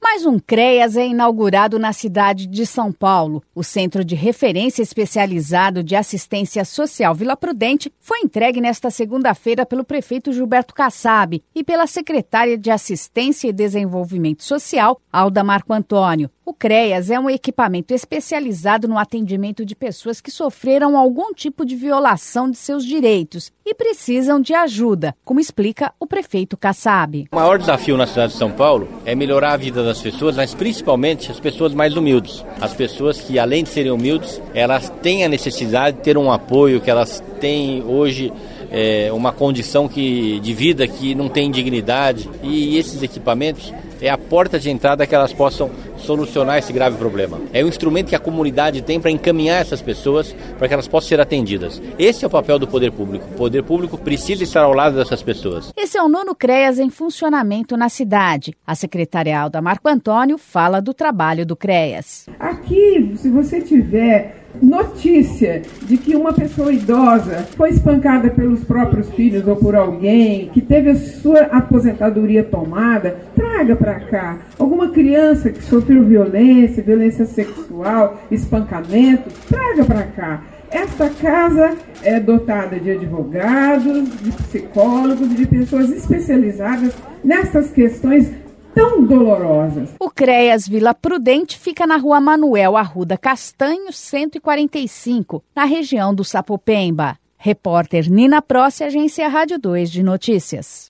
Mais um CREAS é inaugurado na cidade de São Paulo. O Centro de Referência Especializado de Assistência Social Vila Prudente foi entregue nesta segunda-feira pelo prefeito Gilberto Kassab e pela secretária de Assistência e Desenvolvimento Social, Alda Marco Antônio. O CREAS é um equipamento especializado no atendimento de pessoas que sofreram algum tipo de violação de seus direitos e precisam de ajuda, como explica o prefeito Kassab. O maior desafio na cidade de São Paulo é melhorar a vida das pessoas, mas principalmente as pessoas mais humildes. As pessoas que, além de serem humildes, elas têm a necessidade de ter um apoio, que elas têm hoje uma condição de vida que não tem dignidade. E esses equipamentos é a porta de entrada que elas possam solucionar esse grave problema. É um instrumento que a comunidade tem para encaminhar essas pessoas para que elas possam ser atendidas. Esse é o papel do poder público. O poder público precisa estar ao lado dessas pessoas. Esse é o 9º CREAS em funcionamento na cidade. A secretária Alda Marco Antônio fala do trabalho do CREAS. Aqui, se você tiver notícia de que uma pessoa idosa foi espancada pelos próprios filhos ou por alguém, que teve a sua aposentadoria tomada, traga para cá. Alguma criança que sofreu violência sexual, espancamento, traga para cá. Esta casa é dotada de advogados, de psicólogos, de pessoas especializadas nessas questões tão dolorosas. O CREAS Vila Prudente fica na Rua Manuel Arruda Castanho, 145, na região do Sapopemba. Repórter Nina Prossi, Agência Rádio 2 de Notícias.